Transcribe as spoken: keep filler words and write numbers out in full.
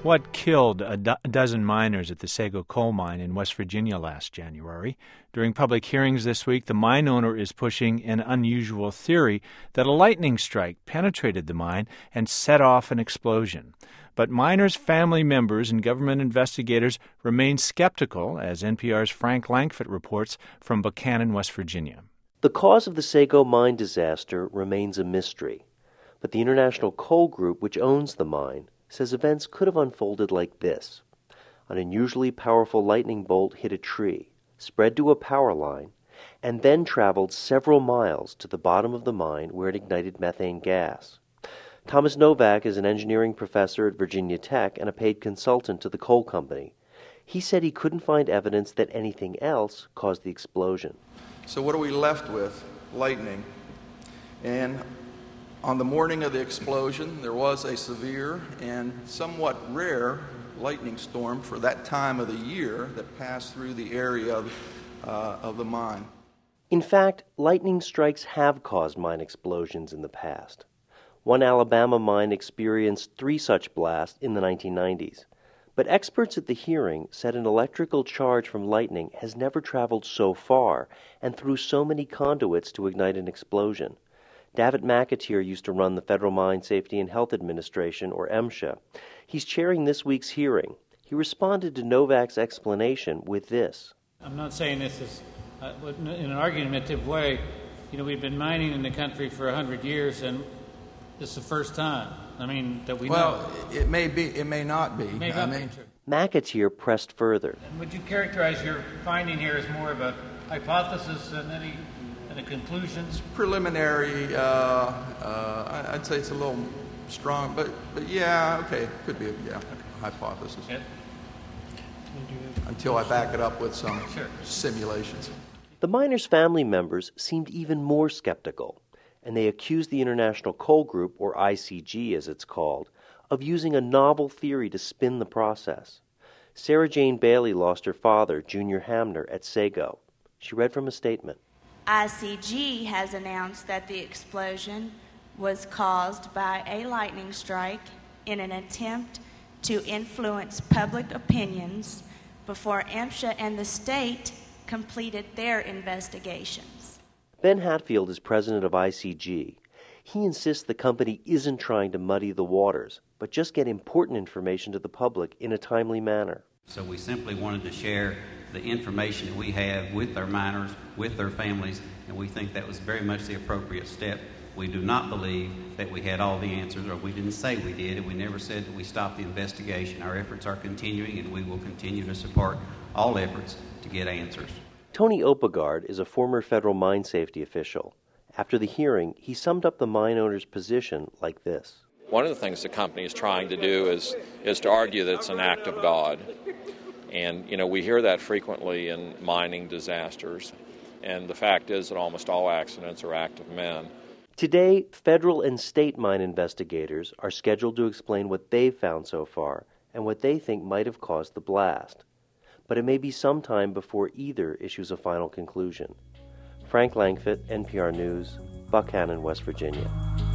What killed a, do- a dozen miners at the Sago coal mine in West Virginia last January? During public hearings this week, the mine owner is pushing an unusual theory that a lightning strike penetrated the mine and set off an explosion. But miners' family members and government investigators remain skeptical, as N P R's Frank Langfitt reports from Buchanan, West Virginia. The cause of the Sago mine disaster remains a mystery, but the International Coal Group, which owns the mine, says events could have unfolded like this. An unusually powerful lightning bolt hit a tree, spread to a power line, and then traveled several miles to the bottom of the mine where it ignited methane gas. Thomas Novak is an engineering professor at Virginia Tech and a paid consultant to the coal company. He said he couldn't find evidence that anything else caused the explosion. So what are we left with? Lightning. And on the morning of the explosion, there was a severe and somewhat rare lightning storm for that time of the year that passed through the area of, uh, of the mine. In fact, lightning strikes have caused mine explosions in the past. One Alabama mine experienced three such blasts in the nineteen nineties. But experts at the hearing said an electrical charge from lightning has never traveled so far and through so many conduits to ignite an explosion. David McAteer used to run the Federal Mine Safety and Health Administration, or MSHA. He's chairing this week's hearing. He responded to Novak's explanation with this. I'm not saying this is uh, in an argumentative way. You know, we've been mining in the country for one hundred years, and this is the first time. I mean, that we well, know. Well, it may be, it may not be. It may not I mean, be true. McAteer pressed further. And would you characterize your finding here as more of a hypothesis than any and a conclusion? It's preliminary. Uh, uh, I'd say it's a little strong, but but yeah, okay, could be a yeah okay. hypothesis. Yeah. Until I back it up with some sure. simulations. The miners' family members seemed even more skeptical, and they accused the International Coal Group, or I C G as it's called, of using a novel theory to spin the process. Sarah Jane Bailey lost her father, Junior Hamner, at Sago. She read from a statement. I C G has announced that the explosion was caused by a lightning strike in an attempt to influence public opinions before MSHA and the state completed their investigations. Ben Hatfield is president of I C G. He insists the company isn't trying to muddy the waters, but just get important information to the public in a timely manner. So we simply wanted to share the information that we have with our miners, with their families, and we think that was very much the appropriate step. We do not believe that we had all the answers, or we didn't say we did, and we never said that we stopped the investigation. Our efforts are continuing, and we will continue to support all efforts to get answers. Tony Opegard is a former federal mine safety official. After the hearing, he summed up the mine owner's position like this. One of the things the company is trying to do is, is to argue that it's an act of God. And, you know, we hear that frequently in mining disasters. And the fact is that almost all accidents are act of men. Today, federal and state mine investigators are scheduled to explain what they've found so far and what they think might have caused the blast. But it may be some time before either issues a final conclusion. Frank Langfitt, N P R News, Buchanan, West Virginia.